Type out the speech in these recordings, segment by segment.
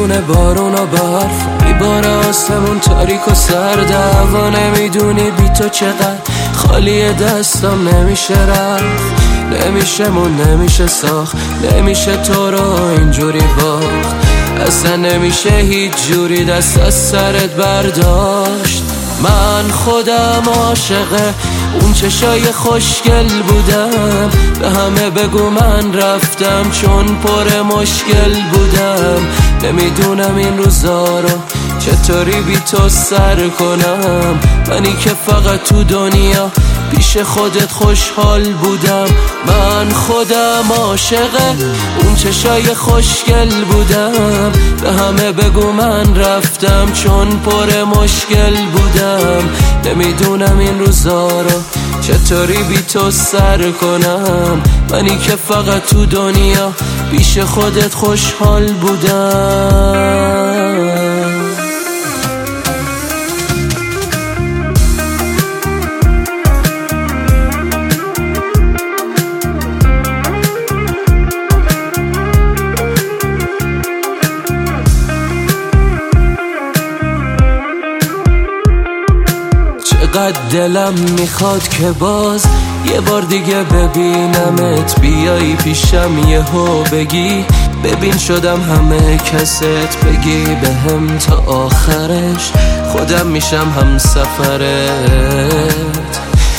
بدون بارون و برف میباره آسمون تاریک و سرد. هوا نمیدونی بی تو چقدر خالی دستم نمیشه رفت، نمیشه نمیشه ساخت، نمیشه تو رو اینجوری باخت. اصلا نمیشه هیچ جوری دست از سرت برداشت. من خودم عاشق اون چشای خوشگل بودم، به همه بگو من رفتم چون پر مشکل بودم. نمیدونم این روزا رو چطوری بی تو سر کنم، منی که فقط تو دنیا پیش خودت خوشحال بودم. من خودم عاشق اون چشای خوشگل بودم، به همه بگو من رفتم چون پر مشکل بودم. نمیدونم این روزا رو چطوری بی تو سر کنم، منی که فقط تو دنیا پیش خودت خوشحال بودم. چقدر دلم میخواد که باز یه بار دیگه ببینمت، بیایی پیشم یهو بگی ببین شدم همه کست، بگی بهم تا آخرش خودم میشم هم سفرت.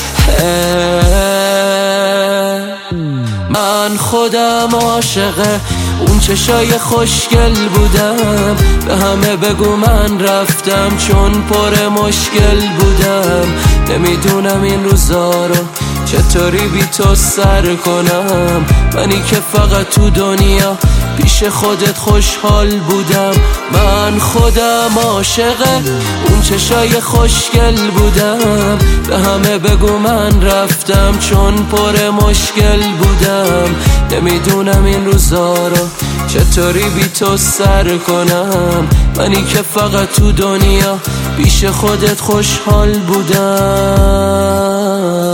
من خودم عاشق اون چشای خوشگل بودم، به همه بگو من رفتم چون پر مشکل بودم. نمیدونم این روزا رو چطوری بی تو سر کنم، منی که فقط تو دنیا پیش خودت خوشحال بودم. من خودم عاشق اون چشای خوشگل بودم، به همه بگو من رفتم چون پر مشکل بودم. نمیدونم این روزا رو چطوری بی تو سر کنم، منی که فقط تو دنیا پیش خودت خوشحال بودم.